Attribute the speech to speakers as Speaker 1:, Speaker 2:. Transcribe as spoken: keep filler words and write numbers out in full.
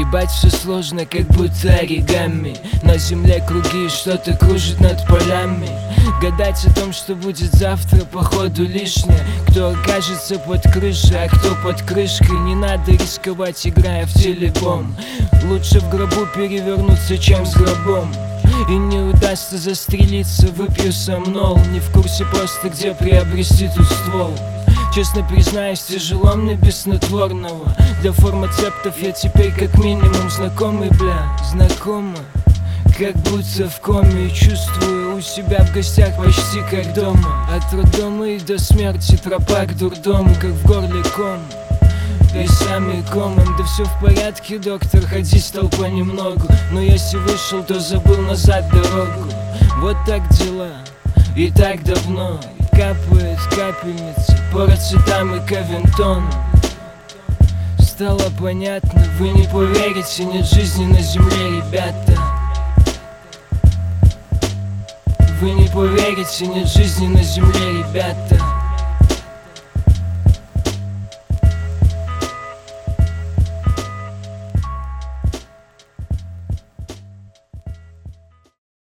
Speaker 1: Ебать, все сложно, как будто оригами. На земле круги, что-то кружит над полями. Гадать о том, что будет завтра, походу лишнее. Кто окажется под крышей, а кто под крышкой. Не надо рисковать, играя в телебом. Лучше в гробу перевернуться, чем с гробом. И не удастся застрелиться, выпью сомнол. Не в курсе просто, где приобрести тут ствол. Честно признаюсь, тяжело мне без снотворного. Для фармацевтов я теперь как минимум знакомый, бля, знакомый. Как будто в коме, чувствую у себя в гостях почти как дома. От роддома и до смерти тропа к дурдому, как в горле ком. Весами комом, да все в порядке, доктор, ходить толпа немного. Но если вышел, то забыл назад дорогу. Вот так дела, и так давно. Капает капельница, парацетам и кавентон. Стало понятно, вы не поверите, нет жизни на земле, ребята. Вы не поверите, нет жизни на земле, ребята.